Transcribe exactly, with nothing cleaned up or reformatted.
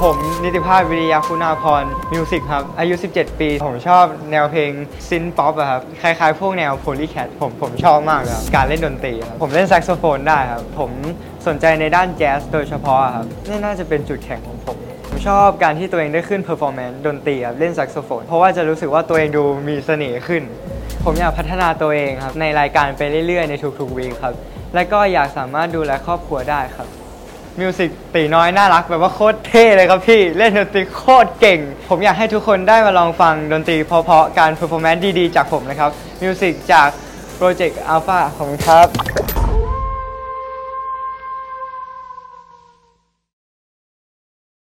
ผมนิติภาพวิริยาคุณาพรมิวสิกครับอายุสิบเจ็ดปีผมชอบแนวเพลงซินป๊อปอะครับคล้ายๆพวกแนวโพลีแคทผมผมชอบมากเลยครับการเล่นดนตรีครับผมเล่นแซกโซโฟนได้ครับผมสนใจในด้านแจ๊สโดยเฉพาะครับนี่น่าจะเป็นจุดแข็งของผมผมชอบการที่ตัวเองได้ขึ้นเพอร์ฟอร์แมนซ์ดนตรีครับเล่นแซกโซโฟนเพราะว่าจะรู้สึกว่าตัวเองดูมีเสน่ห์ขึ้นผมอยากพัฒนาตัวเองครับในรายการไปเรื่อยๆในทุกๆวีคครับและก็อยากสามารถดูแลครอบครัวได้ครับมิวสิกตีน้อยน่ารักแบบว่าโคตรเท่เลยครับพี่เล่นดนตรีโคตรเก่งผมอยากให้ทุกคนได้มาลองฟังดนตรีเพราะๆการเพอร์ฟอร์แมนซ์ดีๆจากผมนะครับมิวสิกจากโปรเจกต์อัลฟาของครับ